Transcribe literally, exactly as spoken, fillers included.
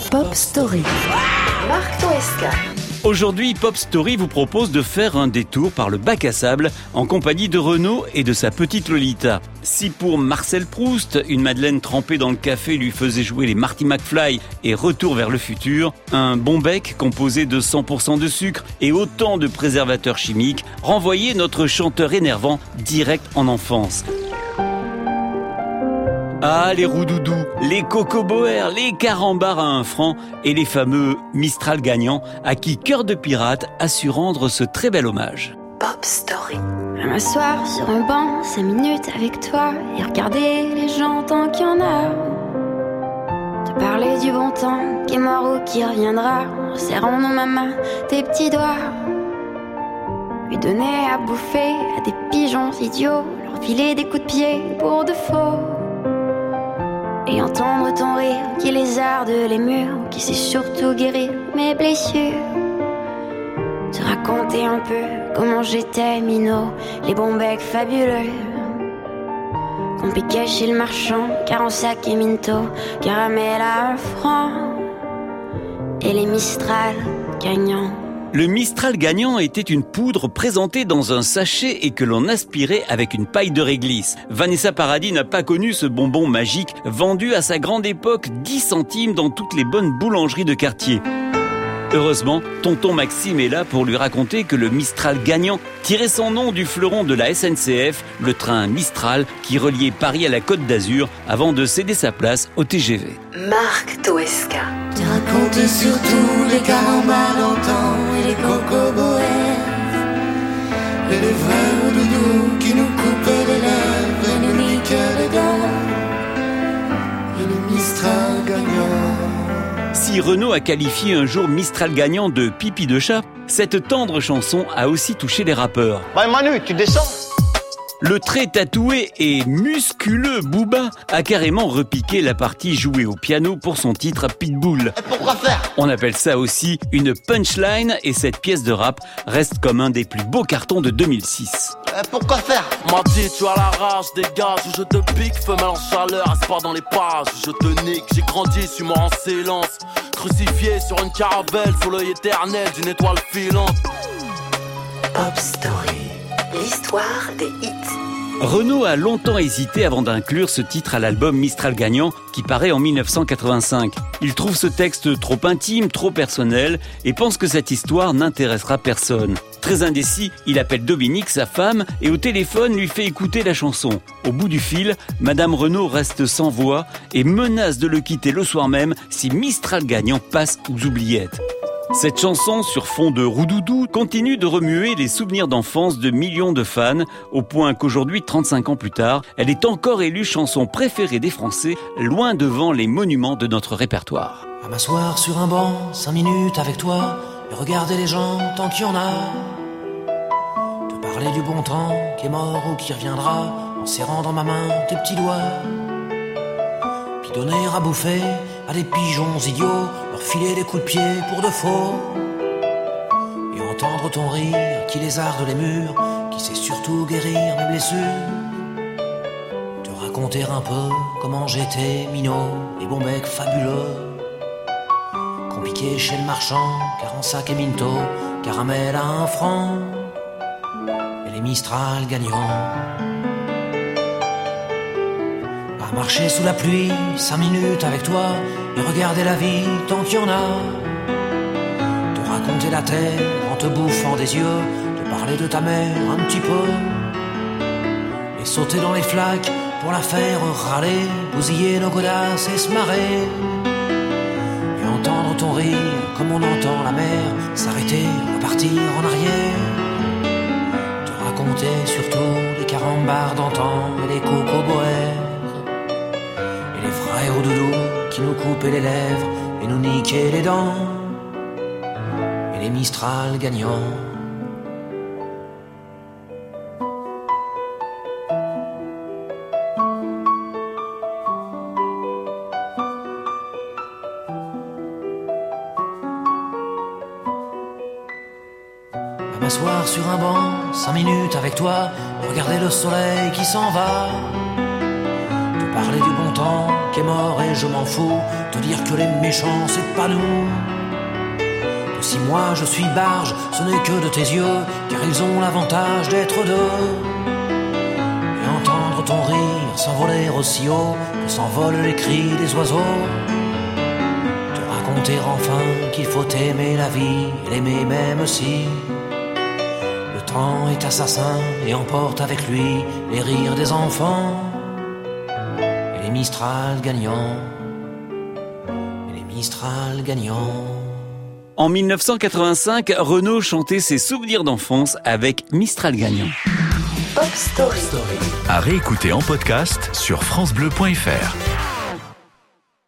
Pop Story. Marc Toesca. Aujourd'hui, Pop Story vous propose de faire un détour par le bac à sable en compagnie de Renaud et de sa petite Lolita. Si pour Marcel Proust, une madeleine trempée dans le café lui faisait jouer les Marty McFly et Retour vers le futur, un bon bec composé de cent pour cent de sucre et autant de préservateurs chimiques renvoyait notre chanteur énervant direct en enfance. Ah, les roudoudous, les cocoboers, les carambars à un franc et les fameux Mistral gagnants à qui Cœur de Pirate a su rendre ce très bel hommage. Pop Story. M'asseoir sur un banc, cinq minutes avec toi et regarder les gens tant qu'il y en a. Te parler du bon temps qui est mort ou qui reviendra, en serrant dans ma main tes petits doigts. Lui donner à bouffer à des pigeons idiots, leur filer des coups de pied pour de faux. Et entendre ton rire qui lézarde les murs, qui sait surtout guérir mes blessures. Te raconter un peu comment j'étais minot, les bons becs fabuleux qu'on piquait chez le marchand, Carensac et Minto, caramel à un franc, et les Mistral gagnants. Le Mistral gagnant était une poudre présentée dans un sachet et que l'on aspirait avec une paille de réglisse. Vanessa Paradis n'a pas connu ce bonbon magique vendu à sa grande époque dix centimes dans toutes les bonnes boulangeries de quartier. Heureusement, tonton Maxime est là pour lui raconter que le Mistral gagnant tirait son nom du fleuron de la S N C F, le train Mistral qui reliait Paris à la Côte d'Azur avant de céder sa place au T G V. Marc Toesca. Tu racontes surtout les carambars d'antan et les cocoboers et les vrais doudous qui nous coupaient les lèvres et nous niquaient les dents et le Mistral gagnant. Si Renaud a qualifié un jour Mistral gagnant de pipi de chat, cette tendre chanson a aussi touché les rappeurs. Bah Manu, tu descends. Le très tatoué et musculeux Booba a carrément repiqué la partie jouée au piano pour son titre Pitbull. Et pourquoi faire? On appelle ça aussi une punchline et cette pièce de rap reste comme un des plus beaux cartons de deux mille six. Et pourquoi faire? M'a dit tu as la rage, dégage, ou je te pique, femelle en chaleur, reste pas dans les pages, je te nique, j'ai grandi, suis mort en silence, crucifié sur une caravelle, sous l'œil éternel d'une étoile filante. Pop Story. L'histoire des hits. Renaud a longtemps hésité avant d'inclure ce titre à l'album Mistral gagnant qui paraît en dix-neuf cent quatre-vingt-cinq. Il trouve ce texte trop intime, trop personnel et pense que cette histoire n'intéressera personne. Très indécis, il appelle Dominique, sa femme, et au téléphone lui fait écouter la chanson. Au bout du fil, Madame Renaud reste sans voix et menace de le quitter le soir même si Mistral gagnant passe aux oubliettes. Cette chanson, sur fond de roudoudou, continue de remuer les souvenirs d'enfance de millions de fans, au point qu'aujourd'hui, trente-cinq ans plus tard, elle est encore élue chanson préférée des Français, loin devant les monuments de notre répertoire. À m'asseoir sur un banc, cinq minutes avec toi, et regarder les gens tant qu'il y en a. Te parler du bon temps qui est mort ou qui reviendra, en serrant dans ma main tes petits doigts. Puis donner à bouffer à des pigeons idiots, leur filer des coups de pied pour de faux. Et entendre ton rire qui lézarde les murs, qui sait surtout guérir mes blessures. Te raconter un peu comment j'étais minot, les bons becs fabuleux qu'on piquait chez le marchand, Carensac et Minto, caramel à un franc, et les Mistral gagnants. À marcher sous la pluie, cinq minutes avec toi, et regarder la vie tant qu'il y en a. Te raconter la terre en te bouffant des yeux, te parler de ta mère un petit peu, et sauter dans les flaques pour la faire râler, bousiller nos godasses et se marrer. Et entendre ton rire comme on entend la mer s'arrêter, repartir en arrière. Te raconter surtout les carambars d'antan et les cocoboers et les frères au doudou qui nous coupaient les lèvres et nous niquaient les dents, et les Mistral gagnants. À m'asseoir sur un banc, cinq minutes avec toi, regarder le soleil qui s'en va. de parler du bon temps qui est mort et je m'en fous, de dire que les méchants c'est pas nous. Que si moi je suis barge, ce n'est que de tes yeux, car ils ont l'avantage d'être deux. Et entendre ton rire s'envoler aussi haut que s'envolent les cris des oiseaux. Te raconter enfin qu'il faut aimer la vie, et l'aimer même si le temps est assassin et emporte avec lui les rires des enfants et les Mistral gagnants, et les Mistral gagnants. En mille neuf cent quatre-vingt-cinq, Renaud chantait ses souvenirs d'enfance avec Mistral gagnant. Pop Story. À réécouter en podcast sur francebleu point fr.